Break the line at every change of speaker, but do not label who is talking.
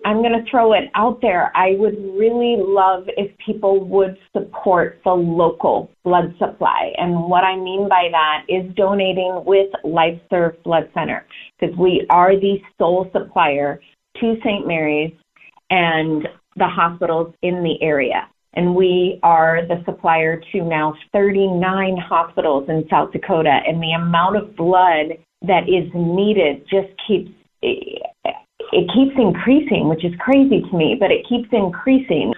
I'm going to throw it out there. I would really love if people would support the local blood supply. And what I mean by that is donating with LifeServe Blood Center, because we are the sole supplier to St. Mary's and the hospitals in the area. And we are the supplier to now 39 hospitals in South Dakota. And the amount of blood that is needed just keeps increasing, which is crazy to me, but it keeps increasing.